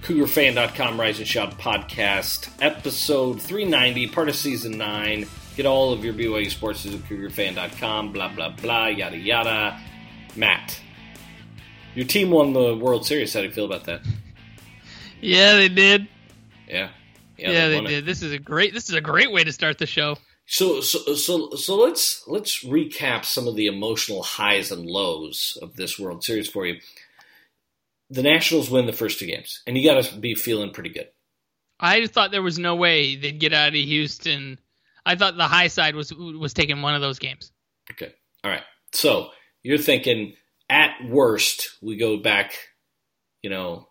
CougarFan.com Rise and Shout podcast, episode 390, part of season 9. Get all of your BYU sports at CougarFan.com, blah, blah, blah, yada, yada. Matt, your team won the World Series. How do you feel about that? Yeah, they did. Yeah, they did. This is a great way to start the show. So let's recap some of the emotional highs and lows of this World Series for you. The Nationals win the first 2 games, and you got to be feeling pretty good. I thought there was no way they'd get out of Houston. I thought the high side was taking one of those games. Okay, all right. So you're thinking at worst we go back to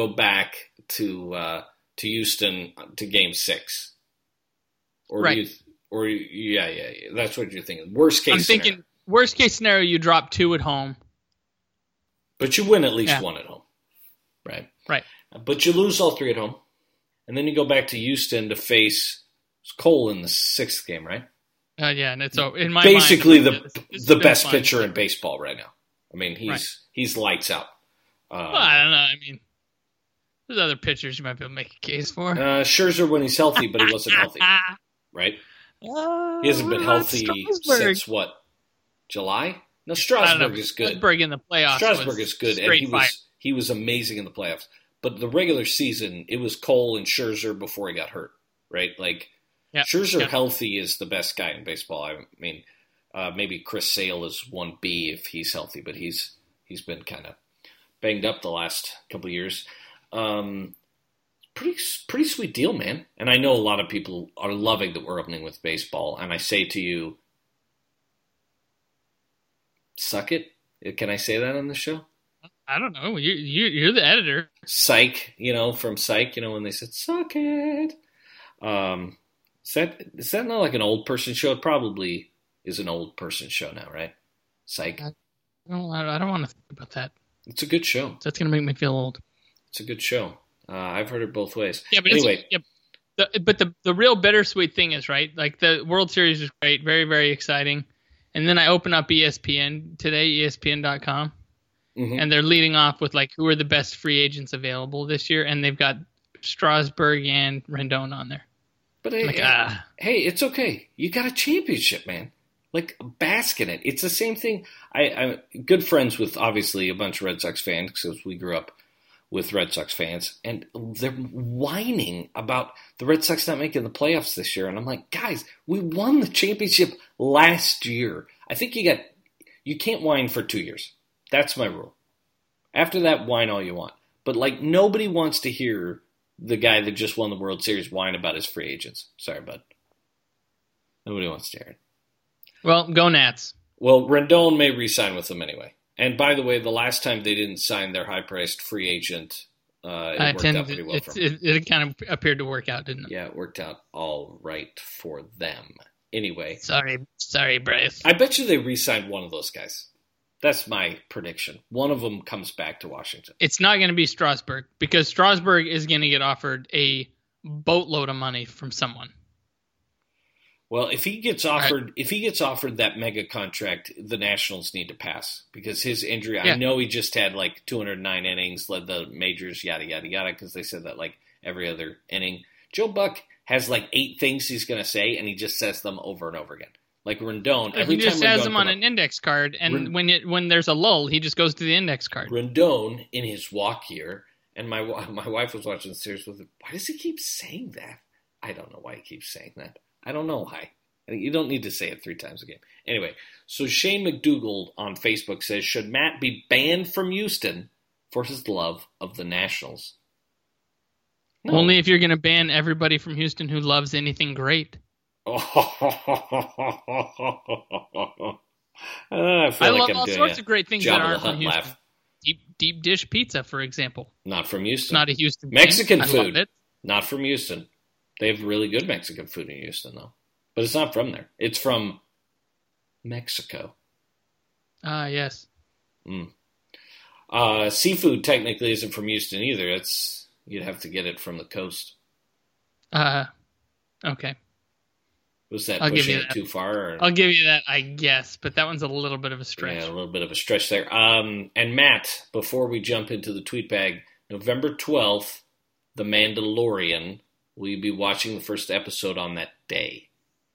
Houston to Game 6, or right? Yeah. That's what you're thinking. Worst case. Scenario. Worst case scenario, you drop 2 at home, but you win at least 1 at home. Right. But you lose all 3 at home. And then you go back to Houston to face Cole in the 6th game, right? Yeah, and it's in my basically mind, the best pitcher in baseball right now. I mean, he's lights out. Well, I don't know. I mean, there's other pitchers you might be able to make a case for. Scherzer when he's healthy, but he wasn't healthy, right? He hasn't been healthy since what? July? No, Strasburg is good. Strasburg in the playoffs. Strasburg is good, and he was amazing in the playoffs. But the regular season, it was Cole and Scherzer before he got hurt, right? Scherzer healthy is the best guy in baseball. I mean, maybe Chris Sale is 1B if he's healthy, but he's been kind of banged up the last couple of years. Pretty sweet deal, man. And I know a lot of people are loving that we're opening with baseball, and I say to you, suck it. Can I say that on the show? I don't know. You're the editor. Psych, from Psych, when they said suck it. Is that not like an old person show? It probably is an old person show now, right? Psych. I don't want to think about that. It's a good show. That's going to make me feel old. It's a good show. I've heard it both ways. Yeah, but anyway. But the real bittersweet thing is, right, like the World Series is great, very, very exciting. And then I open up ESPN today, ESPN.com, and they're leading off with, who are the best free agents available this year, and they've got Strasburg and Rendon on there. But hey, it's okay. You got a championship, man. Bask in it. It's the same thing. I'm good friends with, obviously, a bunch of Red Sox fans because we grew up with Red Sox fans, and they're whining about the Red Sox not making the playoffs this year. And I'm like, guys, we won the championship last year. I think you can't whine for 2 years. That's my rule. After that, whine all you want. But nobody wants to hear the guy that just won the World Series whine about his free agents. Sorry, bud. Nobody wants to hear it. Well, go Nats. Well, Rendon may re-sign with them anyway. And by the way, the last time they didn't sign their high-priced free agent, it worked out pretty well for them. It kind of appeared to work out, didn't it? Yeah, it worked out all right for them. Anyway. Sorry, Bryce. I bet you they re-signed one of those guys. That's my prediction. One of them comes back to Washington. It's not going to be Strasburg because Strasburg is going to get offered a boatload of money from someone. Well, if he gets offered that mega contract, the Nationals need to pass because his injury. Yeah. I know he just had 209 innings, led the majors, yada yada yada. Because they said that every other inning. Joe Buck has 8 things he's going to say, and he just says them over and over again. Like Rendon, he just has them on an index card, and when there's a lull, he just goes to the index card. Rendon in his walk year, and my wife was watching the series with him. Why does he keep saying that? I don't know why he keeps saying that. I don't know why. You don't need to say it 3 times a game. Anyway, so Shane McDougall on Facebook says, should Matt be banned from Houston for his love of the Nationals? No. Only if you're going to ban everybody from Houston who loves anything great. I love all sorts of great things that aren't from Houston. Deep dish pizza, for example. Not from Houston. It's not a Houston Mexican thing. food. Not from Houston. They have really good Mexican food in Houston, though. But it's not from there. It's from Mexico. Yes. Seafood technically isn't from Houston either. You'd have to get it from the coast. Okay. Was that pushing it too far? Or? I'll give you that, I guess, but that one's a little bit of a stretch. Yeah, a little bit of a stretch there. And Matt, before we jump into the tweet bag, November 12th, The Mandalorian? Will you be watching the first episode on that day?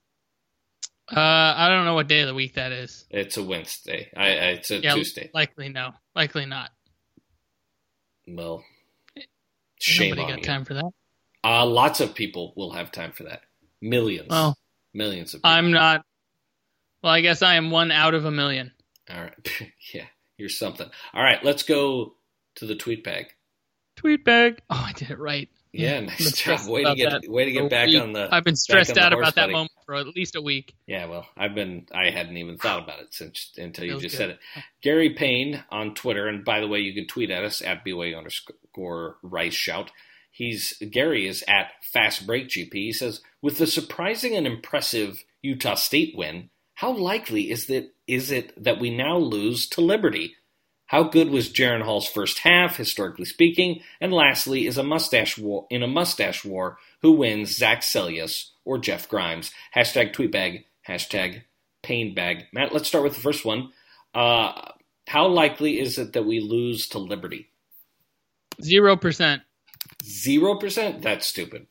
I don't know what day of the week that is. It's a Wednesday. It's a Tuesday. Likely no. Likely not. Well, shame nobody on got you. time for that. Lots of people will have time for that. Millions. Well, millions of people. I'm not. Well, I guess I am one out of a million. All right. Yeah, you're something. All right, let's go to the tweet bag. Tweet bag. Oh, I did it right. Yeah, nice job. Way to get back on the. I've been stressed out about that moment for at least a week. Yeah, well, I hadn't even thought about it until you just said it. Gary Payne on Twitter, and by the way, you can tweet at us at BYU_RiceShout. Gary is at FastBreakGP. He says, with the surprising and impressive Utah State win, how likely is it that we now lose to Liberty? How good was Jaren Hall's first half, historically speaking? And lastly, is a mustache war, who wins, Zach Seljaas or Jeff Grimes? Hashtag tweetbag, hashtag painbag. Matt, let's start with the first one. How likely is it that we lose to Liberty? 0%. 0%? That's stupid.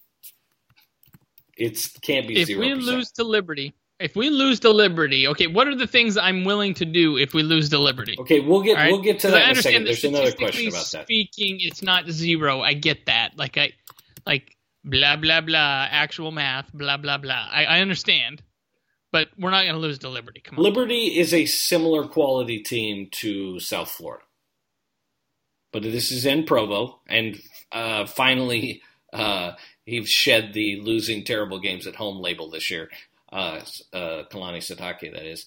It can't be 0%. If we lose to Liberty, okay, what are the things I'm willing to do if we lose to Liberty? Okay, we'll get to that in a second. There's another question about that. Speaking, it's not 0. I get that. Like blah blah blah, actual math, blah blah blah. I understand, but we're not going to lose to Liberty. Come on. Liberty is a similar quality team to South Florida, but this is in Provo, and finally, he's shed the losing terrible games at home label this year. Kalani Sitake, that is.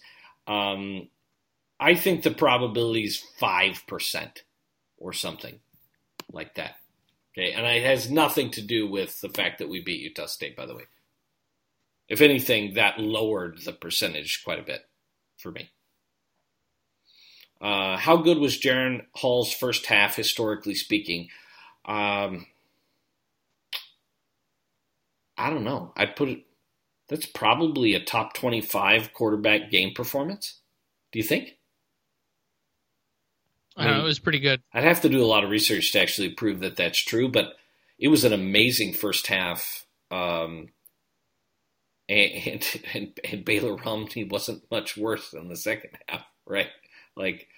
I think the probability is 5% or something like that. Okay, and it has nothing to do with the fact that we beat Utah State, by the way. If anything, that lowered the percentage quite a bit for me. How good was Jaren Hall's first half, historically speaking? I don't know. I'd put it. That's probably a top 25 quarterback game performance. Do you think? It was pretty good. I'd have to do a lot of research to actually prove that that's true, but it was an amazing first half. And Baylor Romney wasn't much worse than the second half, right? Like,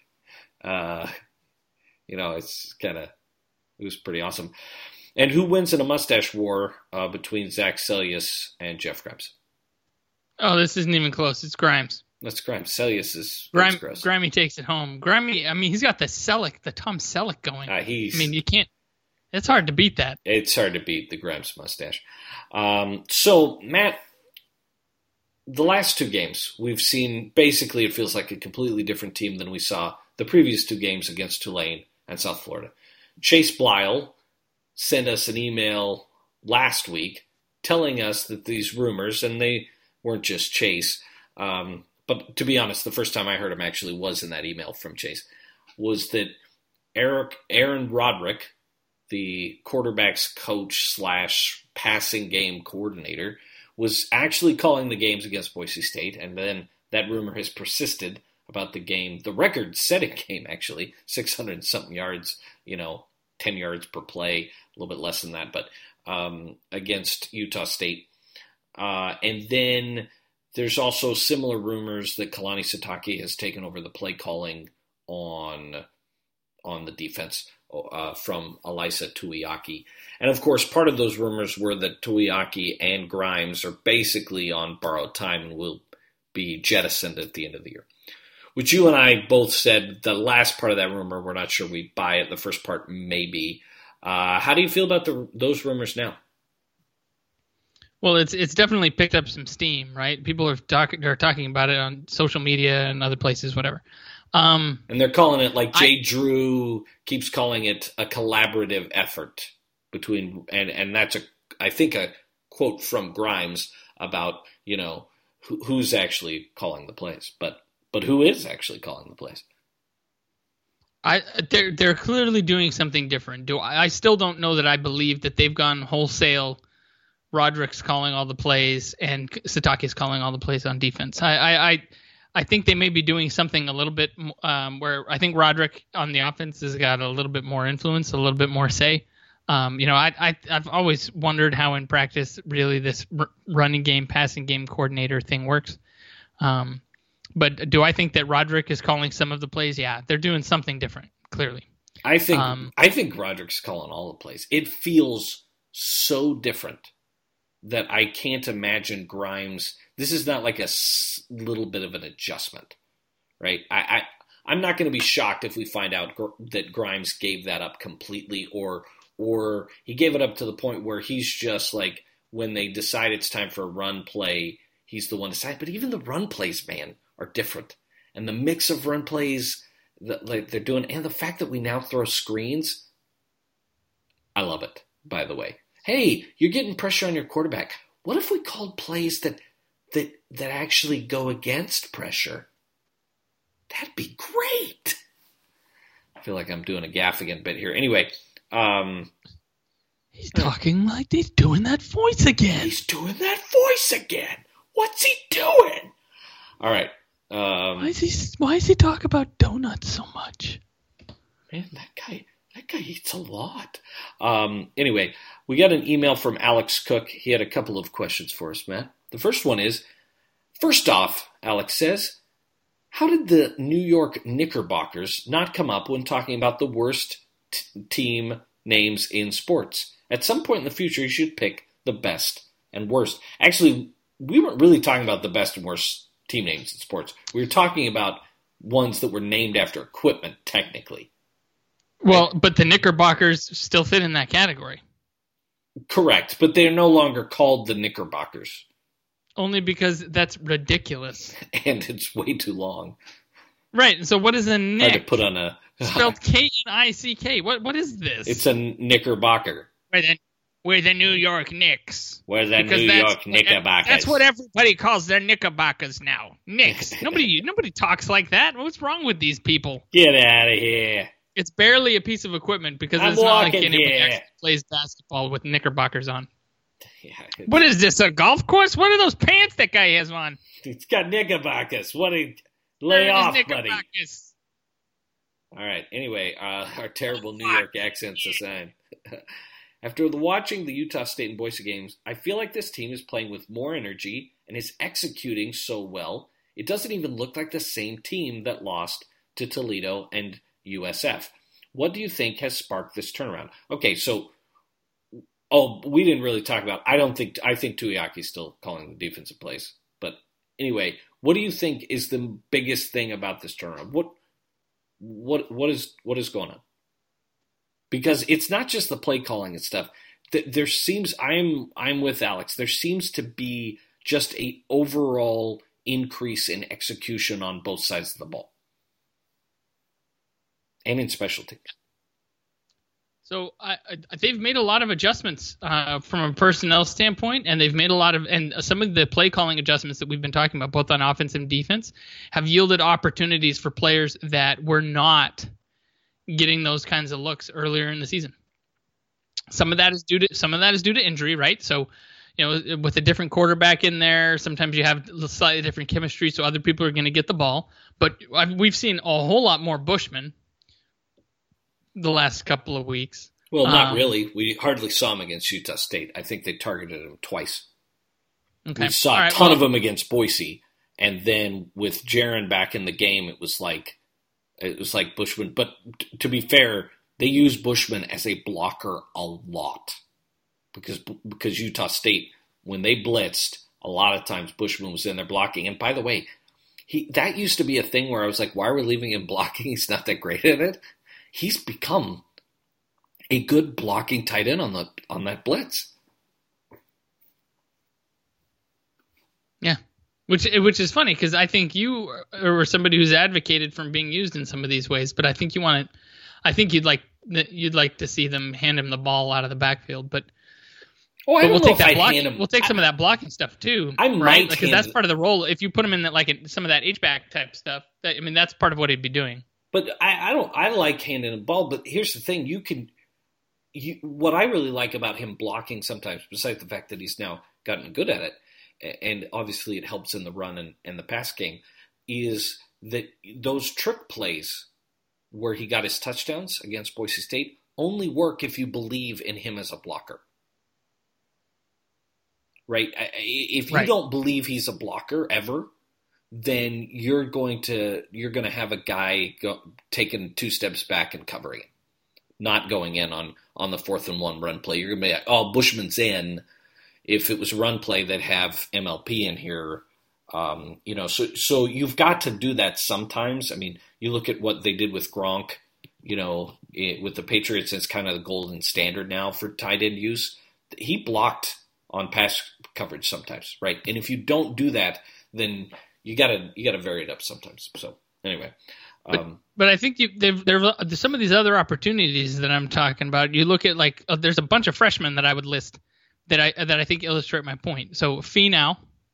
it's it was pretty awesome. And who wins in a mustache war between Zach Seljaas and Jeff Grimes? Oh, this isn't even close. It's Grimes. That's Grimes. Seljaas is gross. Grimey takes it home. Grimey, he's got the Tom Selleck going. You can't. It's hard to beat that. It's hard to beat the Grimes mustache. So, Matt, the last two games, we've seen basically it feels like a completely different team than we saw the previous two games against Tulane and South Florida. Chase Blyle sent us an email last week telling us that these rumors, and they weren't just Chase, but to be honest, the first time I heard him actually was in that email from Chase, was that Aaron Roderick, the quarterback's coach / passing game coordinator, was actually calling the games against Boise State, and then that rumor has persisted about the game, the record-setting game, actually, 600-something yards, 10 yards per play, a little bit less than that, but against Utah State. And then there's also similar rumors that Kalani Sitake has taken over the play calling on the defense from Elisa Tuiaki. And of course, part of those rumors were that Tuiaki and Grimes are basically on borrowed time and will be jettisoned at the end of the year. Which you and I both said the last part of that rumor, we're not sure we buy it. The first part, maybe. How do you feel about those rumors now? Well, it's definitely picked up some steam, right? People are talking about it on social media and other places, whatever. And they're calling it, like Jay Drew keeps calling it, a collaborative effort between, and that's I think a quote from Grimes about who's actually calling the plays, but who is actually calling the plays? They're clearly doing something different. I still don't know that I believe that they've gone wholesale. Roderick's calling all the plays and Sitake's calling all the plays on defense. I think they may be doing something a little bit where I think Roderick on the offense has got a little bit more influence, a little bit more say. I've always wondered how in practice really this running game, passing game coordinator thing works. But do I think that Roderick is calling some of the plays? Yeah, they're doing something different, clearly. I think Roderick's calling all the plays. It feels so different that I can't imagine Grimes. This is not like a little bit of an adjustment, right? I'm not going to be shocked if we find out that Grimes gave that up completely, or he gave it up to the point where he's just like, when they decide it's time for a run play, he's the one to decide. But even the run plays, man, are different. And the mix of run plays that they're doing, and the fact that we now throw screens, I love it, by the way. Hey, you're getting pressure on your quarterback. What if we called plays that actually go against pressure? That'd be great. I feel like I'm doing a Gaffigan bit here. Anyway, he's talking like he's doing that voice again. He's doing that voice again. What's he doing? All right. Why is he talk about donuts so much? Man, that guy eats a lot. Anyway, we got an email from Alex Cook. He had a couple of questions for us, Matt. The first one is, first off, Alex says, how did the New York Knickerbockers not come up when talking about the worst team names in sports? At some point in the future, you should pick the best and worst. Actually, we weren't really talking about the best and worst team names in sports. We were talking about ones that were named after equipment, technically. Well, but the Knickerbockers still fit in that category. Correct, but they're no longer called the Knickerbockers. Only because that's ridiculous. And it's way too long. Right, so what is a Nick? Hard to put on a... Spelled K-N-I-C-K. What is this? It's a Knickerbocker. We're the New York Knicks. We're the New York Knickerbockers. That's what everybody calls their Knickerbockers now. Knicks. Nobody talks like that. What's wrong with these people? Get out of here. It's barely a piece of equipment because it's not like anybody actually plays basketball with Knickerbockers on. Yeah, what is this, a golf course? What are those pants that guy has on? It's got Knickerbockers. Lay off, buddy. All right. Anyway, our terrible New York accents aside. After watching the Utah State and Boise games, I feel like this team is playing with more energy and is executing so well, it doesn't even look like the same team that lost to Toledo and USF. What do you think has sparked this turnaround? Okay, so, we didn't really talk about, I think Tuiaki's still calling the defensive plays. But anyway, what do you think is the biggest thing about this turnaround? What is going on? Because it's not just the play calling and stuff. There seems, I'm with Alex, there seems to be just a overall increase in execution on both sides of the ball. And in special teams. So they've made a lot of adjustments from a personnel standpoint, and they've made and some of the play calling adjustments that we've been talking about, both on offense and defense, have yielded opportunities for players that were not getting those kinds of looks earlier in the season. Some of that is due to injury, right? So, with a different quarterback in there, sometimes you have slightly different chemistry, so other people are going to get the ball. But we've seen a whole lot more Bushman the last couple of weeks. Well, not really. We hardly saw him against Utah State. I think they targeted him twice. Okay. We saw a ton of them against Boise, and then with Jaron back in the game, it was like Bushman. But to be fair, they use Bushman as a blocker a lot because Utah State, when they blitzed, a lot of times Bushman was in there blocking. And by the way, that used to be a thing where I was like, why are we leaving him blocking? He's not that great at it. He's become a good blocking tight end on that blitz. Yeah, which is funny because I think you are somebody who's advocated from being used in some of these ways, but I think you'd like to see them hand him the ball out of the backfield, but. Oh, we'll take some of that blocking stuff too, right? Because that's part of the role. If you put him in some of that H-back type stuff, that's part of what he'd be doing. But I like handing the ball. But here's the thing: what I really like about him blocking sometimes, besides the fact that he's now gotten good at it, and obviously it helps in the run and the pass game, is that those trick plays where he got his touchdowns against Boise State, only work if you believe in him as a blocker. Right? If you don't believe he's a blocker ever, then you're going to have a guy taking 2 steps back and covering it, not going in on the 4th and 1 run play. You're going to be like, oh, Bushman's in. If it was a run play, they'd have MLP in here. So you've got to do that sometimes. I mean, you look at what they did with Gronk, with the Patriots, it's kind of the golden standard now for tight end use. He blocked on pass coverage sometimes, right? And if you don't do that, then you gotta vary it up sometimes. So anyway, but I think there some of these other opportunities that I'm talking about. You look at there's a bunch of freshmen that I would list that I think illustrate my point. So Finau,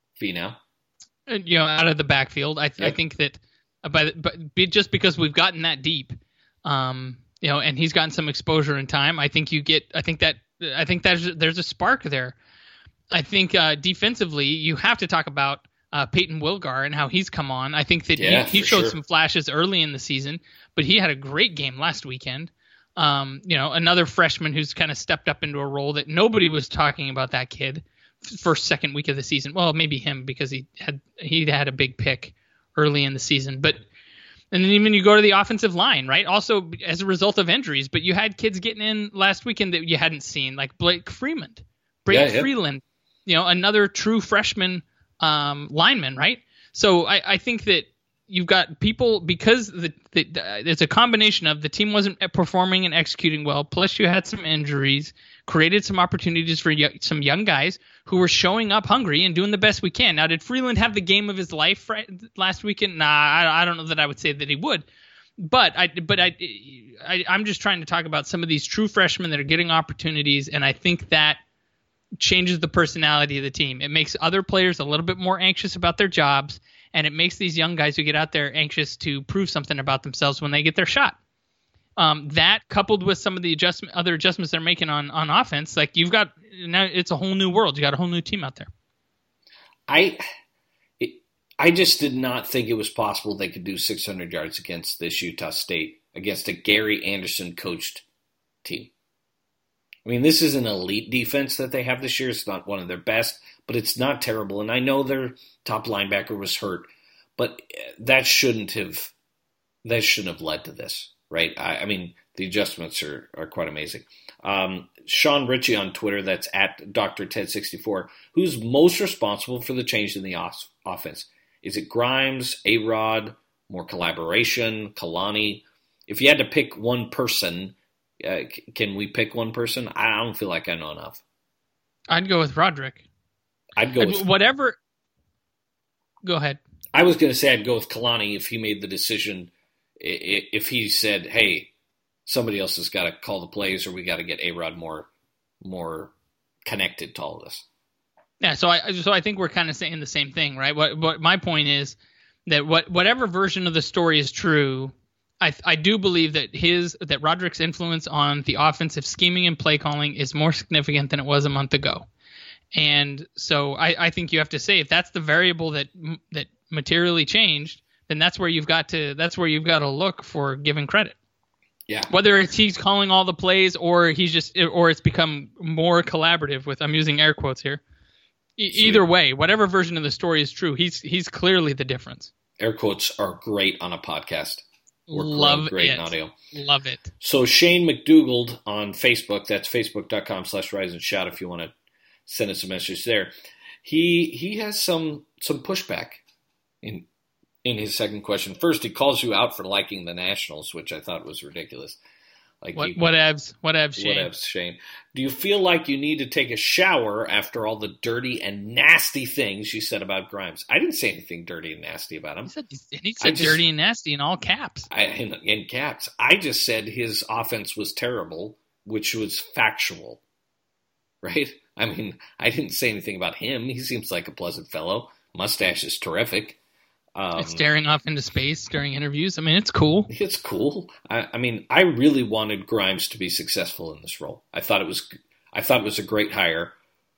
out of the backfield, I think that just because we've gotten that deep, and he's gotten some exposure in time, I think there's a spark there. I think defensively, you have to talk about Peyton Wilgar and how he's come on. I think that he showed some flashes early in the season, but he had a great game last weekend. Another freshman who's kind of stepped up into a role that nobody was talking about that kid second week of the season. Well, maybe him because he had a big pick early in the season, and then even you go to the offensive line, right? Also as a result of injuries, but you had kids getting in last weekend that you hadn't seen, like Blake Freeland, Freeland, another true freshman lineman, right? So I think that you've got people, because it's a combination of the team wasn't performing and executing well, plus you had some injuries, created some opportunities for some young guys who were showing up hungry and doing the best we can. Now, did Freeland have the game of his life last weekend? Nah, I don't know that I would say that he would. But I'm just trying to talk about some of these true freshmen that are getting opportunities, and I think that changes the personality of the team. It makes other players a little bit more anxious about their jobs, and it makes these young guys who get out there anxious to prove something about themselves when they get their shot. That coupled with some of the other adjustments they're making on offense, like you've got now, it's a whole new world. You got a whole new team out there. I just did not think it was possible they could do 600 yards against this Utah State, against a Gary Anderson coached team. I mean, this is an elite defense that they have this year. It's not one of their best, but it's not terrible. And I know their top linebacker was hurt, but that shouldn't have led to this, right? I mean, the adjustments are quite amazing. Sean Ritchie on Twitter, that's at Dr. Ted64, who's most responsible for the change in the offense? Is it Grimes, A-Rod, more collaboration, Kalani? If you had to pick one person, can we pick one person? I don't feel like I know enough. I'd go with Roderick. I'd go with whatever. Go ahead. I was going to say I'd go with Kalani if he made the decision. If he said, "Hey, somebody else has got to call the plays, or we got to get A-Rod more connected to all of this." Yeah, so I think we're kind of saying the same thing, right? What my point is that whatever version of the story is true, I do believe that Roderick's influence on the offensive scheming and play calling is more significant than it was a month ago. And so I think you have to say, if that's the variable that materially changed, then that's where you've got to look for giving credit. Yeah. Whether it's he's calling all the plays or it's become more collaborative with, I'm using air quotes here. Either way, whatever version of the story is true, he's clearly the difference. Air quotes are great on a podcast. Love great it. In audio. Love it. So Shane McDougald on Facebook, that's facebook.com/Rise and Shout if you want to send us a message there. He has some pushback in his second question. First, he calls you out for liking the Nationals, which I thought was ridiculous. Like whatevs, Shane. Whatevs, Shane. Do you feel like you need to take a shower after all the dirty and nasty things you said about Grimes? I didn't say anything dirty and nasty about him. He said dirty and nasty in all caps. In caps. I just said his offense was terrible, which was factual. Right? I mean, I didn't say anything about him. He seems like a pleasant fellow. Mustache is terrific. Staring off into space during interviews. I mean, it's cool. It's cool. I mean, I really wanted Grimes to be successful in this role. I thought it was a great hire.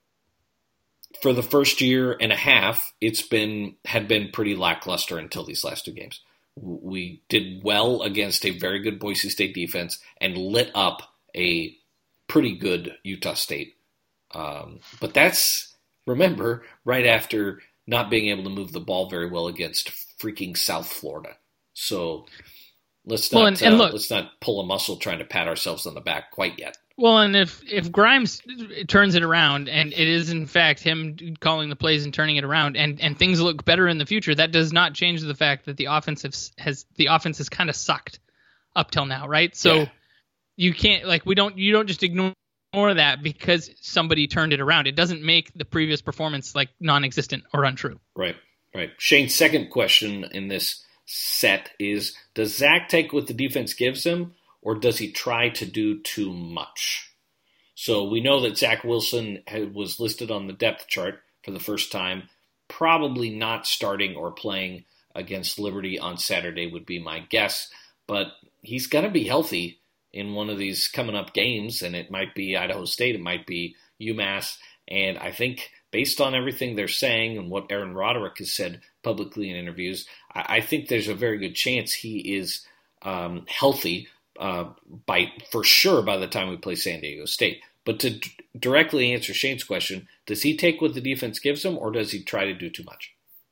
For the first year and a half, had been pretty lackluster until these last two games. We did well against a very good Boise State defense and lit up a pretty good Utah State. But that's, remember, right after not being able to move the ball very well against freaking South Florida. So let's not pull a muscle trying to pat ourselves on the back quite yet. Well, and if Grimes turns it around, and it is in fact him calling the plays and turning it around, and things look better in the future, that does not change the fact that the offense has kind of sucked up till now, right? So you can't you don't just ignore that because somebody turned it around. It doesn't make the previous performance like non-existent or untrue. Right. Shane's second question in this set is: does Zach take what the defense gives him, or does he try to do too much? So we know that Zach Wilson was listed on the depth chart for the first time. Probably not starting or playing against Liberty on Saturday would be my guess. But he's going to be healthy in one of these coming up games, and it might be Idaho State, it might be UMass. And I think based on everything they're saying and what Aaron Roderick has said publicly in interviews, I think there's a very good chance he is healthy for sure by the time we play San Diego State. But to directly answer Shane's question, does he take what the defense gives him, or does he try to do too much?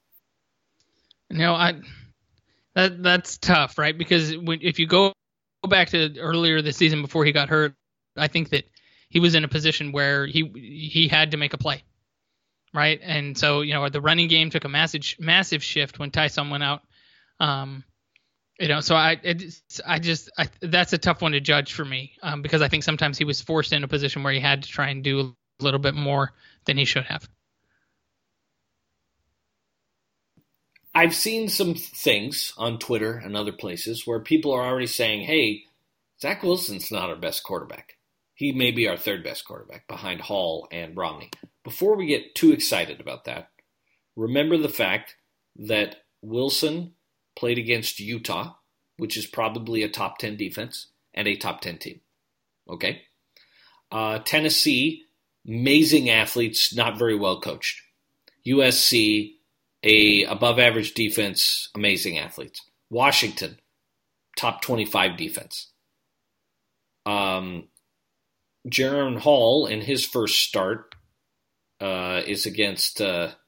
That's tough, right? Because if you go back to earlier this season before he got hurt, I think that he was in a position where he had to make a play, right? And so the running game took a massive shift when Tyson went out. So that's a tough one to judge for me because I think sometimes he was forced in a position where he had to try and do a little bit more than he should have. I've seen some things on Twitter and other places where people are already saying, hey, Zach Wilson's not our best quarterback. He may be our third best quarterback behind Hall and Romney. Before we get too excited about that, remember the fact that Wilson played against Utah, which is probably a top 10 defense and a top 10 team. Okay? Tennessee, amazing athletes, not very well coached. USC, a above average defense, amazing athletes. Washington, top 25 defense. Jaron Hall in his first start is against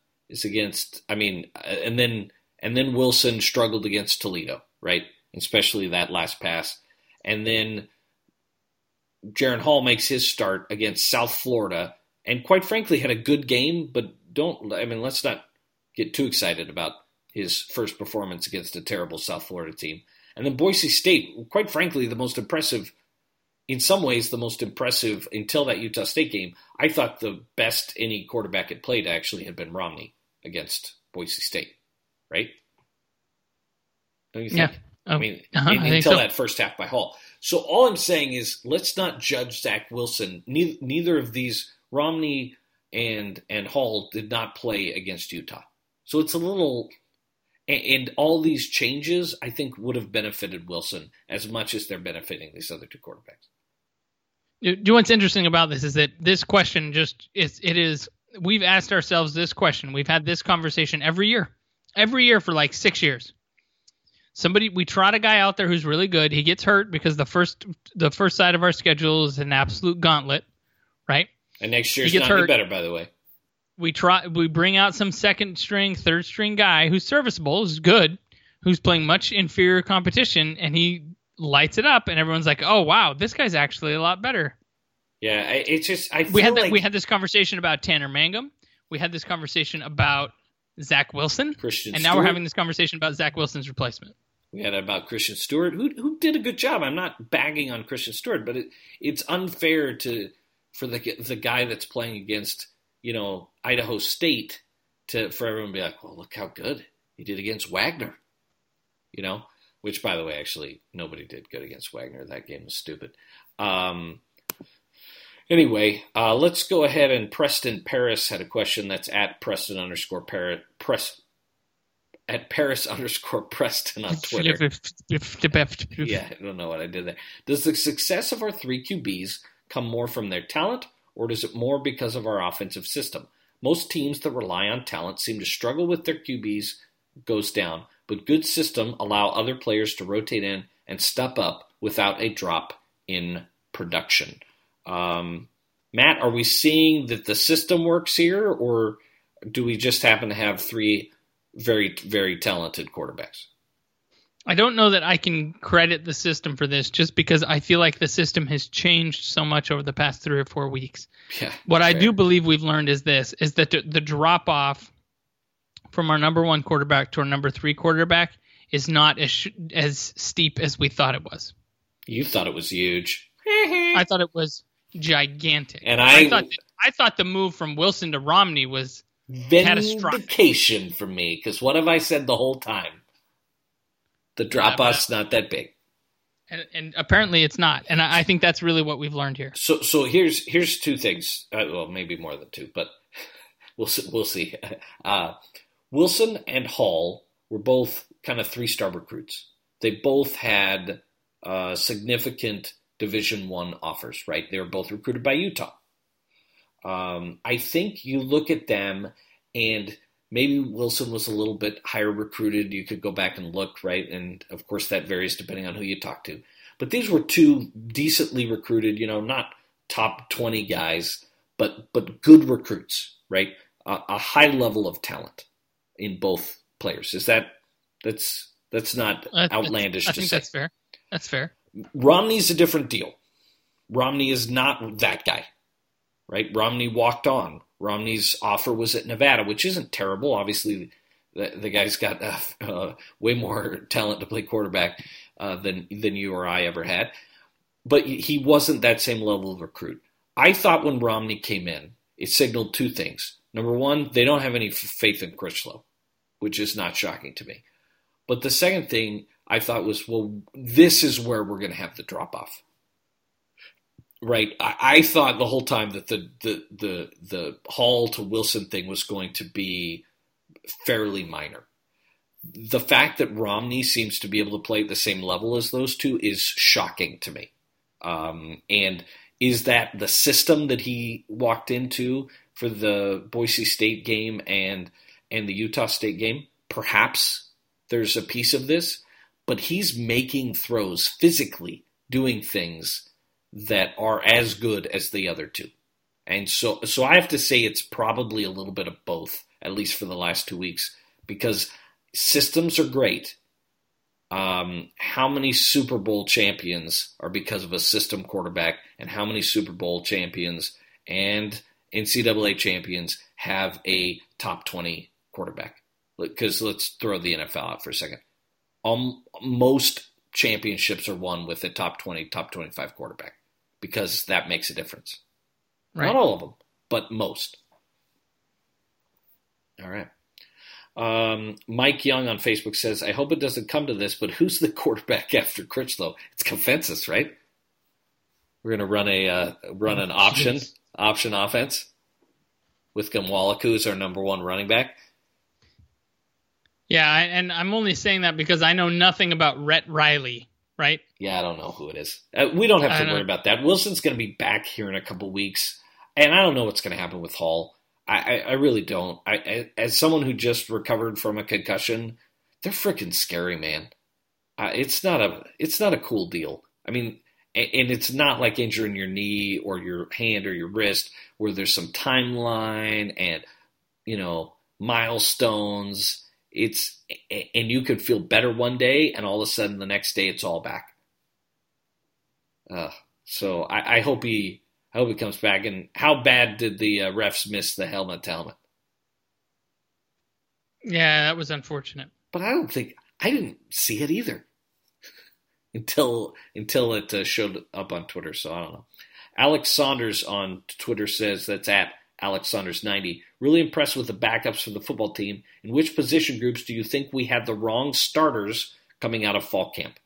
and then Wilson struggled against Toledo, right? Especially that last pass. And then Jaron Hall makes his start against South Florida and quite frankly had a good game, but let's not get too excited about his first performance against a terrible South Florida team. And then Boise State, quite frankly, in some ways the most impressive until that Utah State game. I thought the best any quarterback had played actually had been Romney against Boise State. Right? Don't you think? Yeah. Until that first half by Hall. So all I'm saying is let's not judge Zach Wilson. Neither of these, Romney and Hall, did not play against Utah. So it's a little – and all these changes I think would have benefited Wilson as much as they're benefiting these other two quarterbacks. You know what's interesting about this is that this question we've asked ourselves this question. We've had this conversation every year for like 6 years. We trot a guy out there who's really good. He gets hurt because the first side of our schedule is an absolute gauntlet, right? And next year's not any better, by the way. We bring out some second string, third string guy who's serviceable, is good, who's playing much inferior competition, and he lights it up, and everyone's like, "Oh wow, this guy's actually a lot better." Yeah, it's just we had this conversation about Tanner Mangum. We had this conversation about Zach Wilson, and now we're having this conversation about Zach Wilson's replacement. We had about Christian Stewart, who did a good job. I'm not bagging on Christian Stewart, but it's unfair for the guy that's playing against Idaho State for everyone to be like, well, look how good he did against Wagner, which by the way, actually nobody did good against Wagner. That game was stupid. Anyway, let's go ahead, and Preston Paris had a question that's at at Paris_Preston on Twitter. Yeah, I don't know what I did there. Does the success of our three QBs come more from their talent, or does it more because of our offensive system? Most teams that rely on talent seem to struggle with their QBs goes down, but good system allow other players to rotate in and step up without a drop in production. Matt, are we seeing that the system works here, or do we just happen to have three very, very talented quarterbacks? I don't know that I can credit the system for this, just because I feel like the system has changed so much over the past 3 or 4 weeks. Yeah, what I do believe we've learned is that the drop off from our number 1 quarterback to our number 3 quarterback is not as steep as we thought it was. You thought it was huge. I thought it was gigantic. And I thought the move from Wilson to Romney was catastrophic. Vindication for me, because what have I said the whole time? The drop-off's not that big. And apparently it's not. And I think that's really what we've learned here. So here's 2 things. Well, maybe more than 2, but we'll see. Wilson and Hall were both kind of 3-star recruits. They both had significant Division I offers, right? They were both recruited by Utah. I think you look at them, and maybe Wilson was a little bit higher recruited. You could go back and look, right? And, of course, that varies depending on who you talk to. But these were 2 decently recruited, not top 20 guys, but good recruits, right? A high level of talent in both players. That's not outlandish to say. I think that's fair. That's fair. Romney's a different deal. Romney is not that guy, right? Romney walked on. Romney's offer was at Nevada, which isn't terrible. Obviously, the guy's got way more talent to play quarterback than you or I ever had. But he wasn't that same level of recruit. I thought when Romney came in, it signaled 2 things. Number 1, they don't have any faith in Critchlow, which is not shocking to me. But the second thing I thought was, well, this is where we're going to have the drop-off. Right, I thought the whole time that the Hall to Wilson thing was going to be fairly minor. The fact that Romney seems to be able to play at the same level as those 2 is shocking to me. And is that the system that he walked into for the Boise State game and the Utah State game? Perhaps there's a piece of this, but he's making throws physically, doing things that are as good as the other 2. And so I have to say it's probably a little bit of both, at least for the last 2 weeks, because systems are great. How many Super Bowl champions are because of a system quarterback, and how many Super Bowl champions and NCAA champions have a top 20 quarterback? Because let's throw the NFL out for a second. Most championships are won with a top 20, top 25 quarterback, because that makes a difference. Right. Not all of them, but most. All right. Mike Young on Facebook says, I hope it doesn't come to this, but who's the quarterback after Critchlow? It's Confensis, right? We're going to run an option offense with Gamwalaku as our number 1 running back. Yeah, and I'm only saying that because I know nothing about Rhett Riley, right? Yeah, I don't know who it is. We don't have to worry about that. Wilson's going to be back here in a couple weeks, and I don't know what's going to happen with Hall. I really don't. As someone who just recovered from a concussion, they're freaking scary, man. It's not a cool deal. I mean, and it's not like injuring your knee or your hand or your wrist where there's some timeline and, milestones. And you could feel better one day, and all of a sudden the next day it's all back. So I hope he comes back. And how bad did the refs miss the helmet to helmet? Yeah, that was unfortunate. But I didn't see it either until it showed up on Twitter. So I don't know. Alex Saunders on Twitter says, that's at Alex Saunders 90. Really impressed with the backups for the football team. In which position groups do you think we had the wrong starters coming out of fall camp?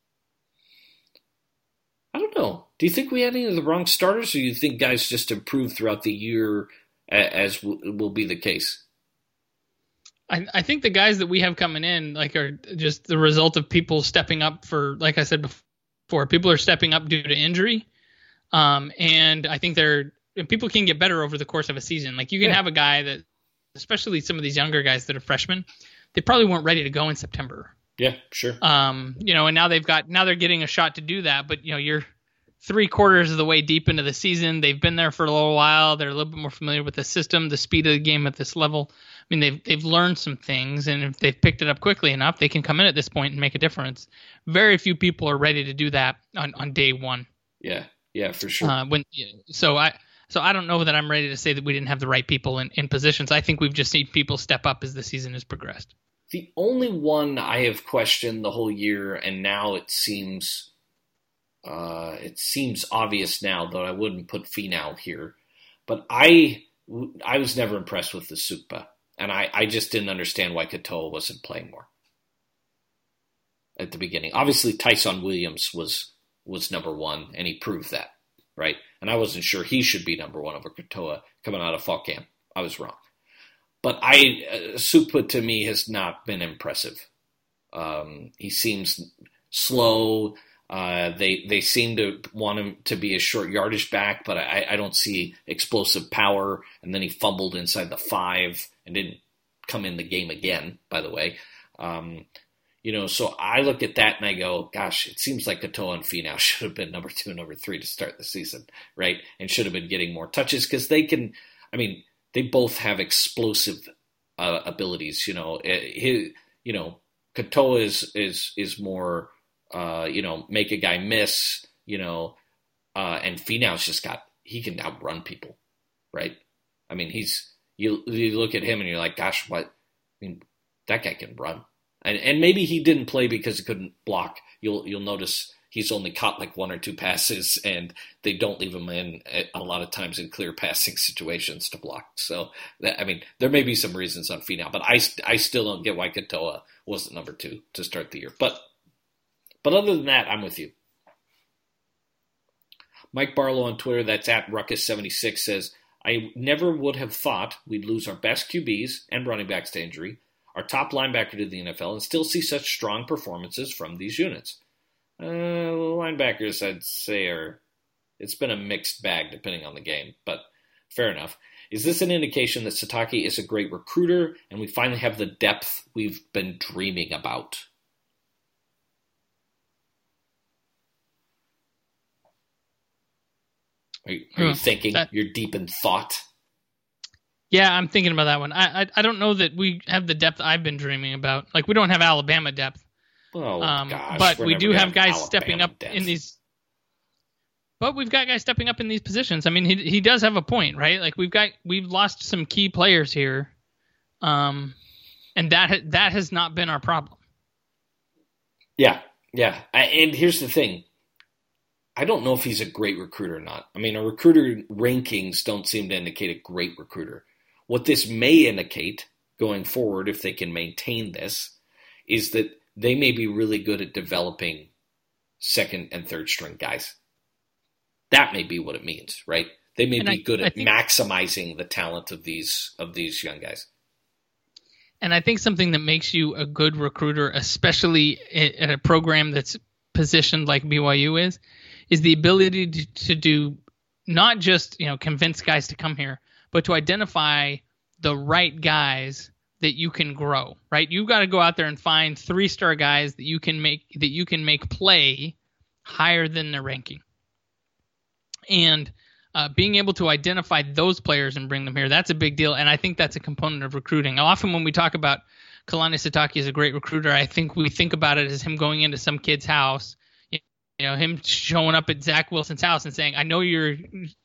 I don't know. Do you think we had any of the wrong starters, or do you think guys just improved throughout the year, as will be the case? I think the guys that we have coming in are just the result of people stepping up for, like I said before, people are stepping up due to injury. And I think people can get better over the course of a season. You can have a guy that, especially some of these younger guys that are freshmen, they probably weren't ready to go in September. Yeah, sure. And now they're getting a shot to do that, but you're 3/4 of the way deep into the season. They've been there for a little while. They're a little bit more familiar with the system, the speed of the game at this level. I mean, they've learned some things, and if they've picked it up quickly enough, they can come in at this point and make a difference. Very few people are ready to do that on day one. Yeah, for sure. So I don't know that I'm ready to say that we didn't have the right people in positions. I think we've just seen people step up as the season has progressed. The only one I have questioned the whole year, and now it seems obvious now, though I wouldn't put Finau here, but I was never impressed with the Sukba, and I just didn't understand why Katoa wasn't playing more at the beginning. Obviously, Tyson Williams was number one, and he proved that, right? And I wasn't sure he should be number one over Katoa coming out of fall camp. I was wrong. But Sukba to me has not been impressive. He seems slow. They seem to want him to be a short yardage back, but I don't see explosive power. And then he fumbled inside the 5 and didn't come in the game again, by the way. So I look at that and I go, gosh, it seems like Katoa and Finau should have been number 2 and number 3 to start the season, right? And should have been getting more touches because they both have explosive abilities. Katoa is more, make a guy miss, and Finau's he can outrun people, right? I mean, you look at him and you're like, gosh, what? I mean, that guy can run. And maybe he didn't play because he couldn't block. You'll notice he's only caught like 1 or 2 passes, and they don't leave him in a lot of times in clear passing situations to block. So, there may be some reasons on Finau, but I still don't get why Katoa wasn't number 2 to start the year. But other than that, I'm with you. Mike Barlow on Twitter, that's at Ruckus76, says, I never would have thought we'd lose our best QBs and running backs to injury, our top linebacker to the NFL, and still see such strong performances from these units. Linebackers, I'd say, it's been a mixed bag depending on the game, but fair enough. Is this an indication that Sitake is a great recruiter and we finally have the depth we've been dreaming about? Are you thinking? You're deep in thought? Yeah, I'm thinking about that one. I don't know that we have the depth I've been dreaming about. Like, we don't have Alabama depth. Oh, gosh. But we do have guys stepping up depth. in these. But we've got guys stepping up in these positions. I mean, he does have a point, right? Like, we've lost some key players here, and that has not been our problem. Yeah. And here's the thing. I don't know if he's a great recruiter or not. I mean, our recruiter rankings don't seem to indicate a great recruiter. What this may indicate going forward, if they can maintain this, is that they may be really good at developing second and third string guys. That may be what it means, right? They may be good at maximizing the talent of these young guys. And I think something that makes you a good recruiter, especially at a program that's positioned like BYU is the ability to do not just, convince guys to come here, but to identify the right guys that you can grow, right? You've got to go out there and find 3-star guys that you can make play higher than their ranking. And being able to identify those players and bring them here, that's a big deal. And I think that's a component of recruiting. Often when we talk about Kalani Sitake as a great recruiter, I think we think about it as him going into some kid's house, him showing up at Zach Wilson's house and saying, I know you're,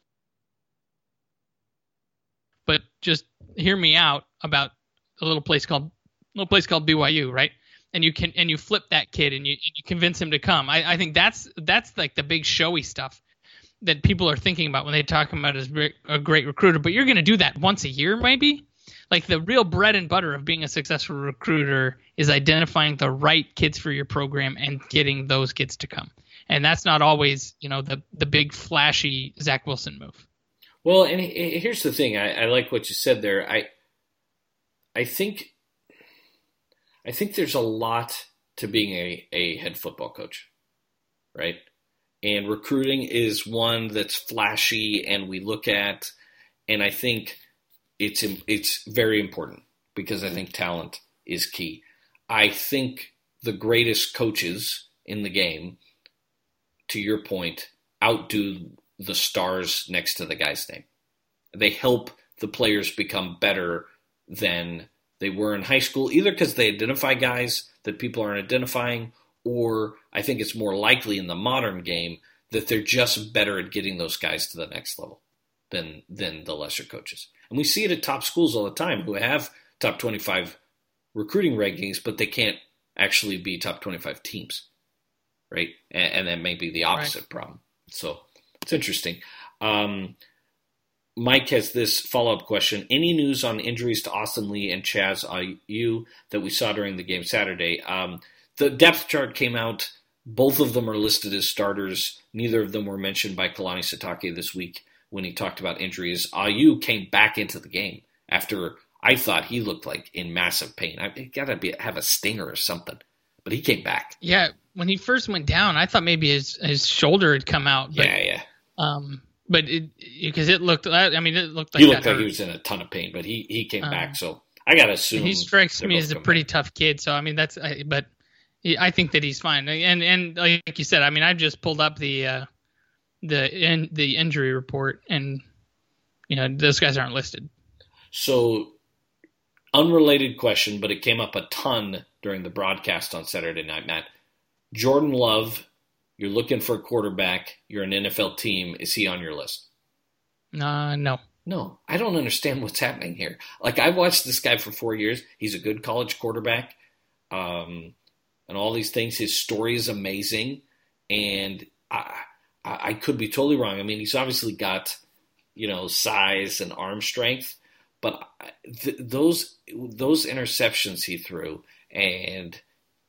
but just hear me out about a little place called BYU, right? And you flip that kid and you convince him to come. I think that's like the big showy stuff that people are thinking about when they talk about as a great recruiter. But you're going to do that once a year, maybe. Like, the real bread and butter of being a successful recruiter is identifying the right kids for your program and getting those kids to come. And that's not always, the big flashy Zach Wilson move. Well, and here's the thing. I like what you said there. I think there's a lot to being a head football coach, right? And recruiting is one that's flashy and we look at, and I think it's very important because I think talent is key. I think the greatest coaches in the game, to your point, outdo the stars next to the guy's name. They help the players become better than they were in high school, either because they identify guys that people aren't identifying, or I think it's more likely in the modern game that they're just better at getting those guys to the next level than the lesser coaches. And we see it at top schools all the time who have top 25 recruiting rankings, but they can't actually be top 25 teams, right? And that may be the opposite problem. So it's interesting. Mike has this follow-up question. Any news on injuries to Austin Lee and Chaz Ayu that we saw during the game Saturday? The depth chart came out. Both of them are listed as starters. Neither of them were mentioned by Kalani Sitake this week when he talked about injuries. Ayu came back into the game after I thought he looked like in massive pain. He got to have a stinger or something, but he came back. Yeah, when he first went down, I thought maybe his shoulder had come out. But, yeah. But because it looked like he looked like he was in a ton of pain, but he came back. So I got to assume he strikes me as a pretty tough kid. So I mean but I think that he's fine. And like you said, I mean I've just pulled up the injury report, and those guys aren't listed. So unrelated question, but it came up a ton during the broadcast on Saturday night, Matt. Jordan Love. You're looking for a quarterback. You're an NFL team. Is he on your list? No. No, I don't understand what's happening here. Like, I've watched this guy for 4 years. He's a good college quarterback, and all these things. His story is amazing, and I could be totally wrong. I mean, he's obviously got, size and arm strength, but those interceptions he threw, and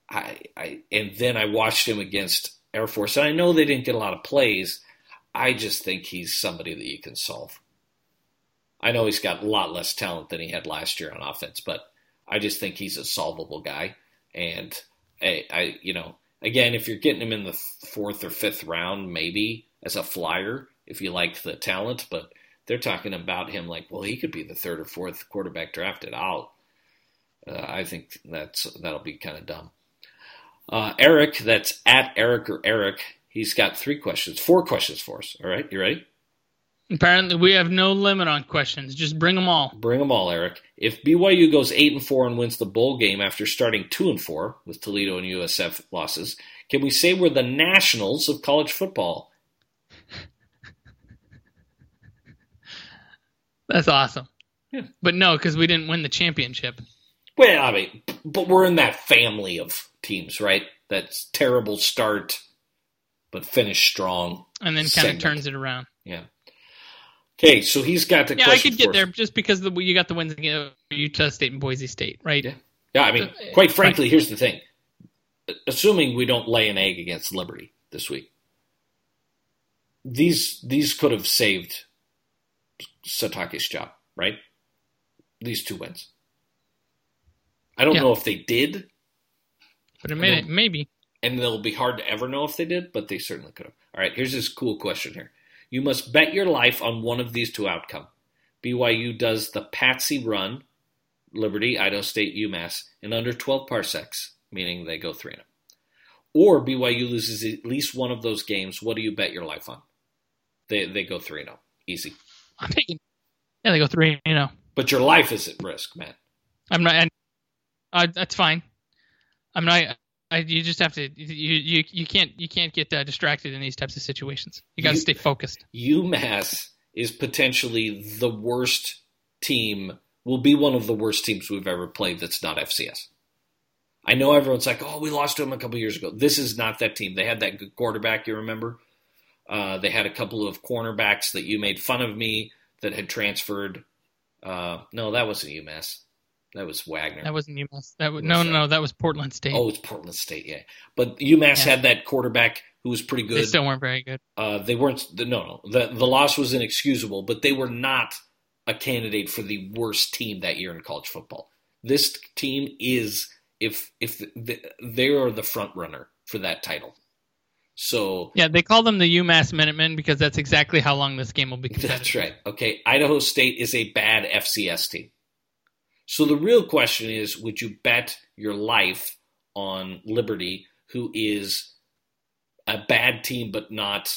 then I watched him against Air Force, and I know they didn't get a lot of plays. I just think he's somebody that you can solve. I know he's got a lot less talent than he had last year on offense, but I just think he's a solvable guy. And again, if you're getting him in the 4th or 5th round, maybe as a flyer, if you like the talent, but they're talking about him like, well, he could be the 3rd or 4th quarterback drafted out. I think that'll be kind of dumb. Eric, that's at Eric or Eric. He's got 4 questions for us. All right, you ready? Apparently, we have no limit on questions. Just bring them all. Bring them all, Eric. If BYU goes 8-4 and wins the bowl game after starting 2-4 with Toledo and USF losses, can we say we're the Nationals of college football? That's awesome. Yeah. But no, because we didn't win the championship. Well, I mean, but we're in that family of teams, right? That's terrible start, but finish strong. And then kind of turns it around. Yeah. Okay, so he's got the question. Yeah, I could get there just because you got the wins against Utah State and Boise State, right? Yeah, I mean, quite frankly, here's the thing. Assuming we don't lay an egg against Liberty this week, these could have saved Sitake's job, right? These 2 wins. I don't know if they did. But maybe. And it'll be hard to ever know if they did, but they certainly could have. All right, here's this cool question here. You must bet your life on one of these 2 outcomes. BYU does the Patsy run, Liberty, Idaho State, UMass, in under 12 parsecs, meaning they go 3-0. Or BYU loses at least one of those games. What do you bet your life on? They go 3-0. Easy. I'm thinking, they go 3-0. But your life is at risk, man. I'm not. That's fine. I'm not. You just have to. You can't get distracted in these types of situations. You got to stay focused. UMass is potentially the worst team. Will be one of the worst teams we've ever played. That's not FCS. I know everyone's like, "Oh, we lost to them a couple years ago." This is not that team. They had that good quarterback. You remember? They had a couple of cornerbacks that you made fun of me that had transferred. No, that wasn't UMass. That was Wagner. That wasn't UMass. No, that was Portland State. Oh, it's Portland State, yeah. But UMass had that quarterback who was pretty good. They still weren't very good. They weren't. No. The loss was inexcusable, but they were not a candidate for the worst team that year in college football. This team is, if they are the front runner for that title. So yeah, they call them the UMass Minutemen because that's exactly how long this game will be competitive. That's right. Okay, Idaho State is a bad FCS team. So the real question is, would you bet your life on Liberty, who is a bad team but not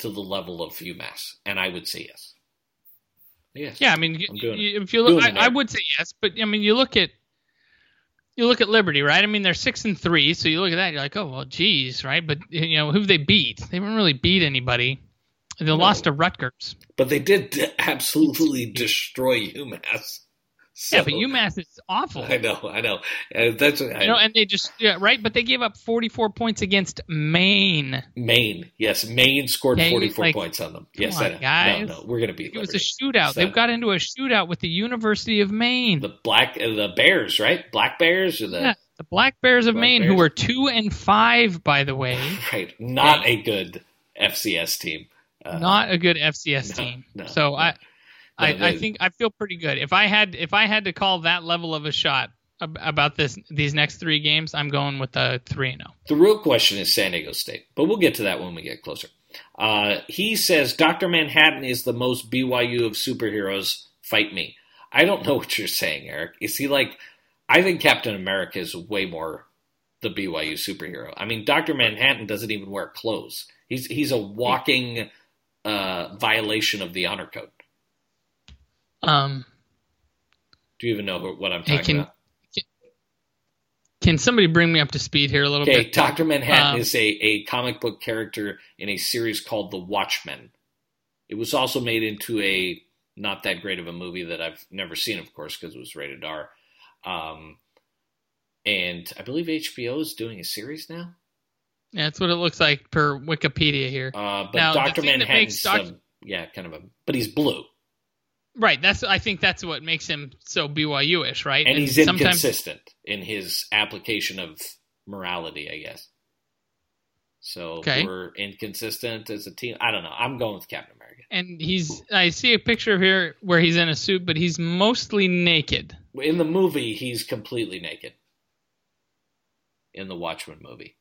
to the level of UMass? And I would say yes. Yes. Yeah, I mean, if you look, I would say yes, but I mean, you look at Liberty, right? I mean, they're 6-3, so you look at that, you're like, oh well, geez, right? But who they beat? They didn't really beat anybody. They lost to Rutgers, but they did absolutely destroy UMass. So, yeah, but UMass is awful. I know. That's and they just right, but they gave up 44 points against Maine. Maine scored 44 points on them. Yes, I know. Guys. No, we're gonna beat Liberty. It was a shootout. They've got into a shootout with the University of Maine. The Bears, right? Black Bears or the Black Bears of Maine, who were 2-5, by the way. Right, not a good FCS team. Not a good FCS team. No, so I think I feel pretty good. If I had to call that level of a shot about these next 3 games, I'm going with a 3-0. The real question is San Diego State, but we'll get to that when we get closer. He says Dr. Manhattan is the most BYU of superheroes. Fight me. I don't know what you're saying, Eric. Is he like? I think Captain America is way more the BYU superhero. I mean, Dr. Manhattan doesn't even wear clothes. He's a walking violation of the honor code. Do you even know what I'm talking about? Can somebody bring me up to speed here a little bit? Okay, Dr. Manhattan is a comic book character in a series called The Watchmen. It was also made into a not that great of a movie that I've never seen, of course, because it was rated R. And I believe HBO is doing a series now. Yeah, that's what it looks like per Wikipedia here. But now, Dr. Manhattan's but he's blue. Right. I think that's what makes him so BYU-ish, right? And he's inconsistent in his application of morality, I guess. So we're inconsistent as a team. I don't know. I'm going with Captain America. And I see a picture here where he's in a suit, but he's mostly naked. In the movie, he's completely naked. In the Watchmen movie.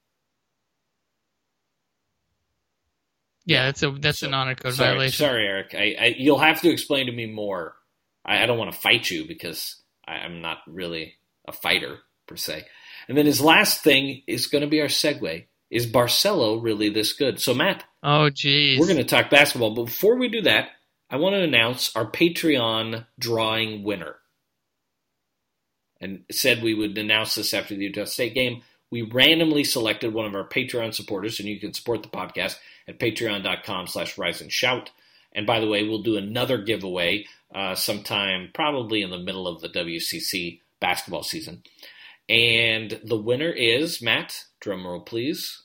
Yeah, that's an honor code violation. Sorry, Eric. You'll have to explain to me more. I don't want to fight you because I'm not really a fighter, per se. And then his last thing is going to be our segue. Is Barcelo really this good? So, Matt. Oh, geez. We're going to talk basketball. But before we do that, I want to announce our Patreon drawing winner. And said we would announce this after the Utah State game. We randomly selected one of our Patreon supporters, and you can support the podcast at patreon.com/riseandshout. And by the way, we'll do another giveaway sometime probably in the middle of the WCC basketball season. And the winner is, Matt, drumroll please,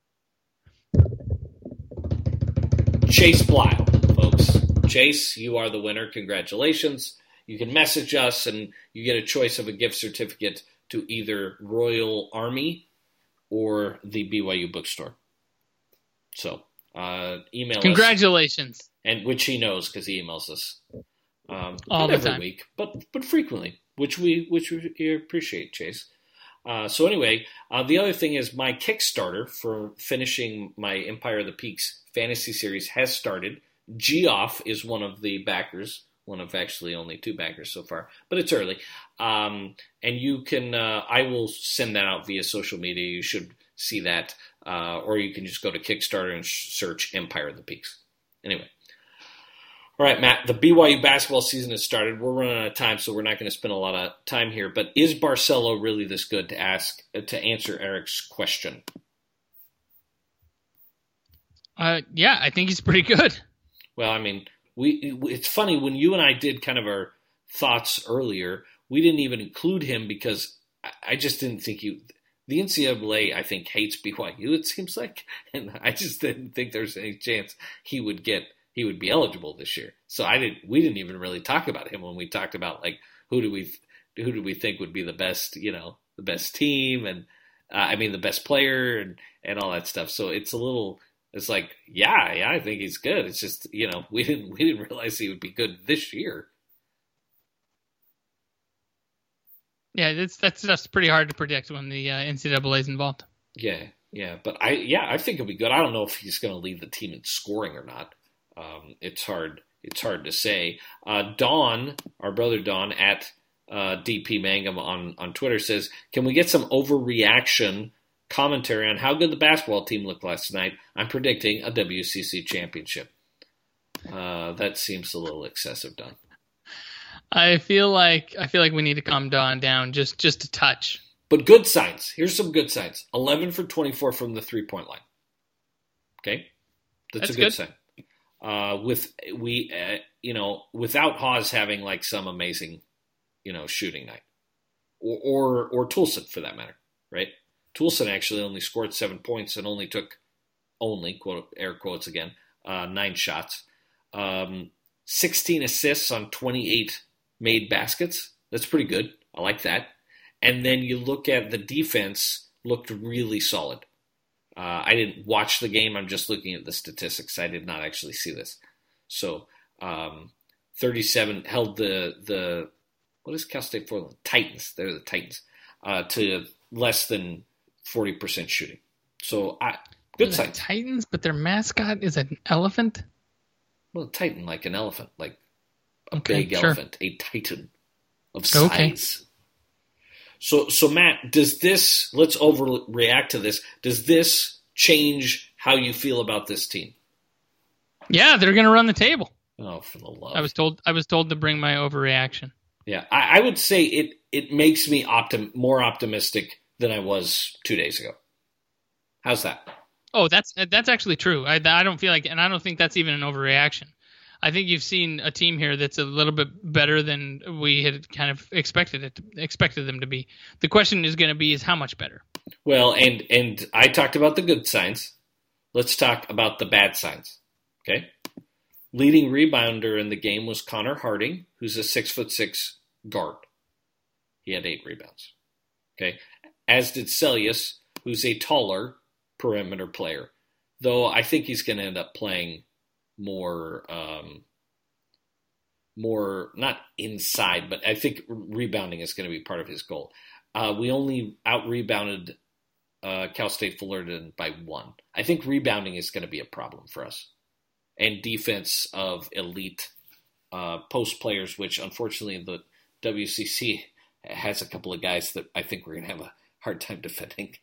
Chase Blyle, folks. Chase, you are the winner. Congratulations. You can message us, and you get a choice of a gift certificate to either Royal Army or the BYU bookstore. So, email us. Congratulations. And which he knows because he emails us all the time. Week, but frequently, which we appreciate, Chase. So anyway, the other thing is my Kickstarter for finishing my Empire of the Peaks fantasy series has started. Geoff is one of the backers. One of actually only 2 backers so far, but it's early. And you can, I will send that out via social media. You should see that. Or you can just go to Kickstarter and search Empire of the Peaks. Anyway. All right, Matt, the BYU basketball season has started. We're running out of time, so we're not going to spend a lot of time here. But is Barcelo really this good to answer Eric's question? Yeah, I think he's pretty good. Well, I mean, it's funny, when you and I did kind of our thoughts earlier, we didn't even include him because I just didn't think the NCAA, I think, hates BYU, it seems like, and I just didn't think there's any chance he would be eligible this year. So we didn't even really talk about him when we talked about like who do we think would be the best, the best team and the best player and all that stuff. So it's like, yeah, I think he's good. It's just, we didn't realize he would be good this year. Yeah, that's just pretty hard to predict when the NCAA is involved. Yeah, but I think he'll be good. I don't know if he's going to lead the team in scoring or not. It's hard to say. Don, our brother Don at DP Mangum on Twitter says, can we get some overreaction commentary on how good the basketball team looked last night, I'm predicting a WCC championship. That seems a little excessive, Don. I feel like we need to calm down just a touch. But good signs. Here's some good signs. 11 for 24 from the 3-point line. Okay, that's a good sign. Without Haas having like some amazing, shooting night, or Toulson for that matter, right? Toulson actually only scored 7 points and only took quote air quotes again 9 shots, 16 assists on 28 made baskets. That's pretty good. I like that. And then you look at the defense, looked really solid. I didn't watch the game. I'm just looking at the statistics. I did not actually see this. So 37 held the what is Cal State Portland? Titans. They're the Titans to less than 40% shooting. So good signs. Titans, but their mascot is an elephant. Well, Titan like an elephant, like a big elephant, a Titan of size. Okay. So Matt, does this, let's overreact to this, does this change how you feel about this team? Yeah, they're going to run the table. Oh, for the love. I was told to bring my overreaction. Yeah, I would say it makes me more optimistic than I was 2 days ago. How's that? Oh, that's actually true. I don't feel like, and I don't think that's even an overreaction. I think you've seen a team here that's a little bit better than we had kind of expected them to be. The question is going to be how much better. Well, and I talked about the good signs. Let's talk about the bad signs. Okay. Leading rebounder in the game was Connor Harding, who's a 6'6" guard. He had 8 rebounds. Okay. As did Celius, who's a taller perimeter player. Though I think he's going to end up playing more not inside, but I think rebounding is going to be part of his goal. We only out-rebounded Cal State Fullerton by 1. I think rebounding is going to be a problem for us. And defense of elite post players, which unfortunately the WCC has a couple of guys that I think we're going to have a hard time defending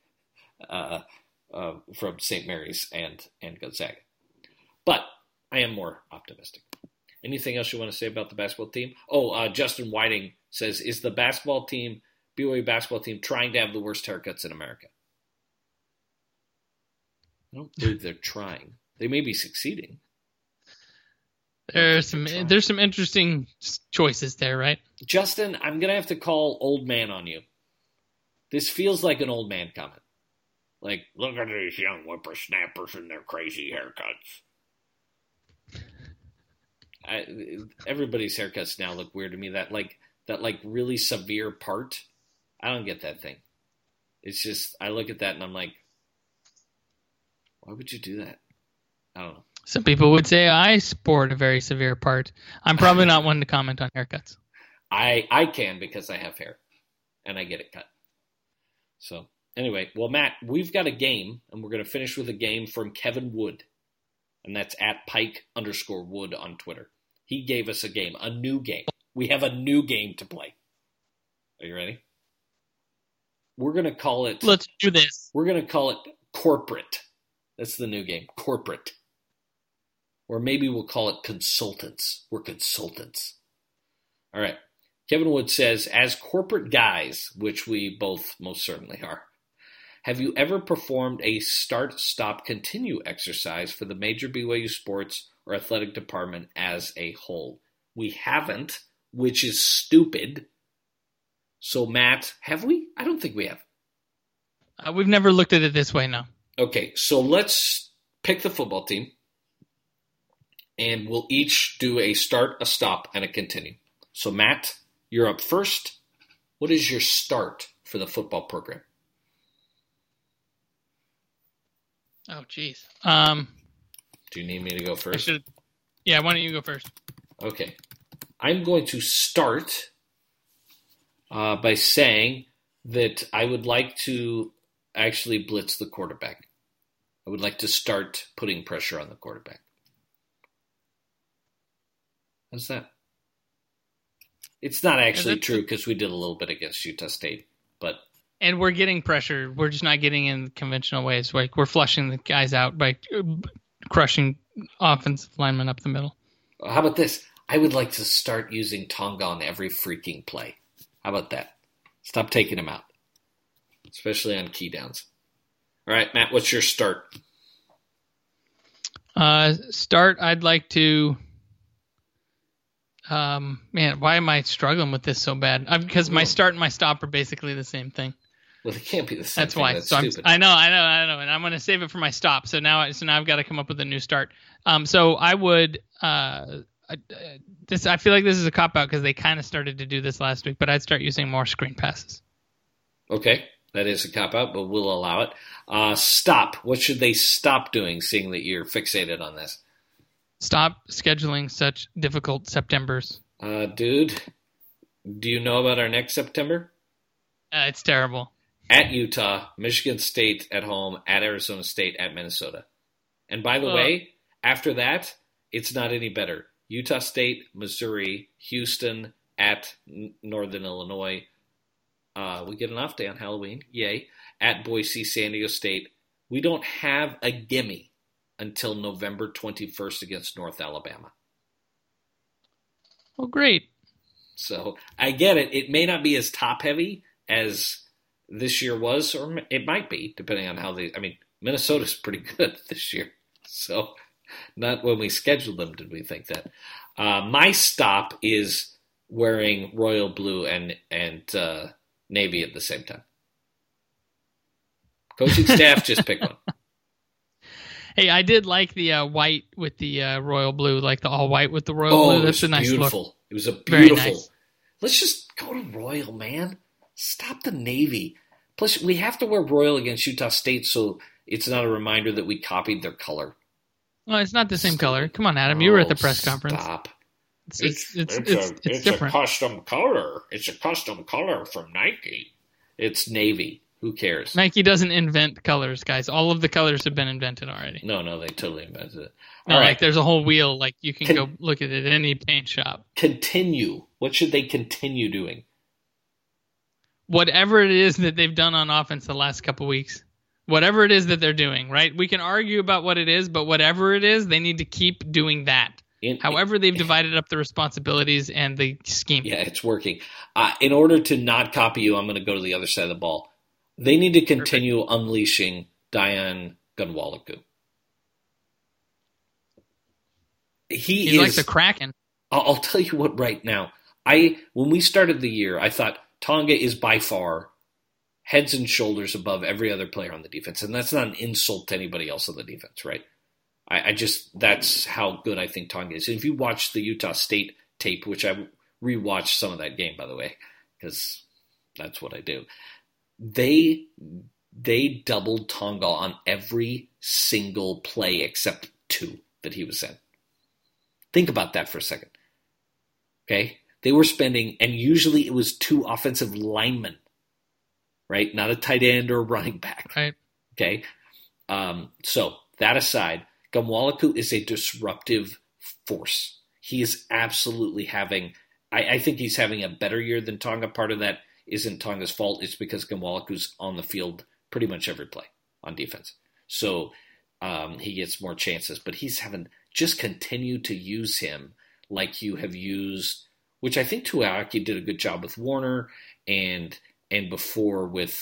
from St. Mary's and Gonzaga. But I am more optimistic. Anything else you want to say about the basketball team? Justin Whiting says, is the BYU basketball team trying to have the worst haircuts in America? I don't believe they're trying. They may be succeeding. There's some interesting choices there, right? Justin, I'm going to have to call old man on you. This feels like an old man comment. Like, look at these young whippersnappers and their crazy haircuts. Everybody's haircuts now look weird to me. That really severe part, I don't get that thing. It's just, I look at that and I'm like, why would you do that? I don't know. Some people would say I sport a very severe part. I'm probably not one to comment on haircuts. I can because I have hair and I get it cut. So anyway, well, Matt, we've got a game and we're going to finish with a game from Kevin Wood. And that's at Pike_Wood on Twitter. He gave us a new game. We have a new game to play. Are you ready? We're going to call it... Let's do this. We're going to call it Corporate. That's the new game, Corporate. Or maybe we'll call it Consultants. We're consultants. All right. Kevin Wood says, as corporate guys, which we both most certainly are, have you ever performed a start, stop, continue exercise for the major BYU sports or athletic department as a whole? We haven't, which is stupid. So, Matt, have we? I don't think we have. We've never looked at it this way, no. Okay, so let's pick the football team, and we'll each do a start, a stop, and a continue. So, Matt, you're up first. What is your start for the football program? Oh, geez. Do you need me to go first? Yeah, why don't you go first? Okay. I'm going to start by saying that I would like to actually blitz the quarterback. I would like to start putting pressure on the quarterback. How's that? It's not actually true because we did a little bit against Utah State, but And we're getting pressure. We're just not getting in conventional ways. Like we're flushing the guys out by crushing offensive linemen up the middle. How about this? I would like to start using Tonga on every freaking play. How about that? Stop taking him out, especially on key downs. All right, Matt, what's your start? I'd like to... man, why am I struggling with this so bad? Because my start and my stop are basically the same thing. Well, they can't be the same. That's why. That's stupid. I know, and I'm going to save it for my stop. So now I've got to come up with a new start. So I would. I feel like this is a cop out because they kind of started to do this last week, but I'd start using more screen passes. Okay, that is a cop out, but we'll allow it. Stop. What should they stop doing? Seeing that you're fixated on this. Stop scheduling such difficult Septembers. Dude, do you know about our next September? It's terrible. At Utah, Michigan State at home, at Arizona State, at Minnesota. And by the way, after that, it's not any better. Utah State, Missouri, Houston, at Northern Illinois. We get an off day on Halloween. Yay. At Boise, San Diego State. We don't have a gimme until November 21st against North Alabama. Well, great. So I get it. It may not be as top-heavy as this year was, or it might be, depending on how they... I mean, Minnesota's pretty good this year. So not when we scheduled them did we think that. My stop is wearing royal blue and navy at the same time. Coaching staff, just pick one. Hey, I did like the white with the royal blue, like the all white with the royal blue. That's a nice beautiful look. It was a beautiful. Very nice. Let's just go to royal, man. Stop the navy. Plus, we have to wear royal against Utah State, so it's not a reminder that we copied their color. Well, it's not the same color. Come on, Adam. You were at the press conference. Stop. It's a different. custom color. It's a custom color from Nike. It's navy. Who cares? Nike doesn't invent colors, guys. All of the colors have been invented already. No, they totally invented it. No, all right. Like there's a whole wheel. Like you can go look at it at any paint shop. Continue. What should they continue doing? Whatever it is that they've done on offense the last couple weeks. Whatever it is that they're doing, right? We can argue about what it is, but whatever it is, they need to keep doing that. However they've divided up the responsibilities and the scheme. Yeah, it's working. In order to not copy you, I'm going to go to the other side of the ball. They need to continue unleashing Dayan Gunwalaku. He's like the Kraken. I'll tell you what right now. When we started the year, I thought Tonga is by far heads and shoulders above every other player on the defense. And that's not an insult to anybody else on the defense, right? That's how good I think Tonga is. And if you watch the Utah State tape, which I rewatched some of that game, by the way, because that's what I do. They doubled Tonga on every single play except 2 that he was in. Think about that for a second. Okay? They were spending, and usually it was 2 offensive linemen, right? Not a tight end or a running back. Right. Okay? So, that aside, Gunwalaku is a disruptive force. He is absolutely having, I think he's having a better year than Tonga. Part of that isn't Tonga's fault. It's because Gunwalaku's on the field pretty much every play on defense. So he gets more chances. But he's having, just continue to use him like you have used, which I think Tuiaki did a good job with Warner and before with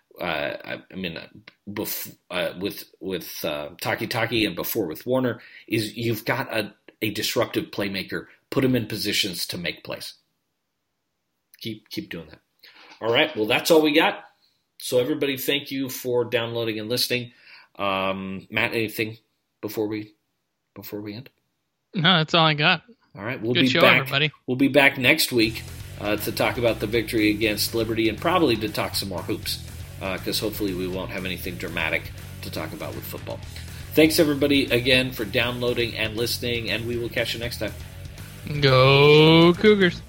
with Taki and before with Warner, is you've got a disruptive playmaker. Put him in positions to make plays. Keep doing that. All right, well, that's all we got. So everybody, thank you for downloading and listening. Matt, anything before we end? No, that's all I got. All right, we'll Good be show, back. Everybody. We'll be back next week to talk about the victory against Liberty and probably to talk some more hoops because hopefully we won't have anything dramatic to talk about with football. Thanks, everybody, again for downloading and listening, and we will catch you next time. Go Cougars.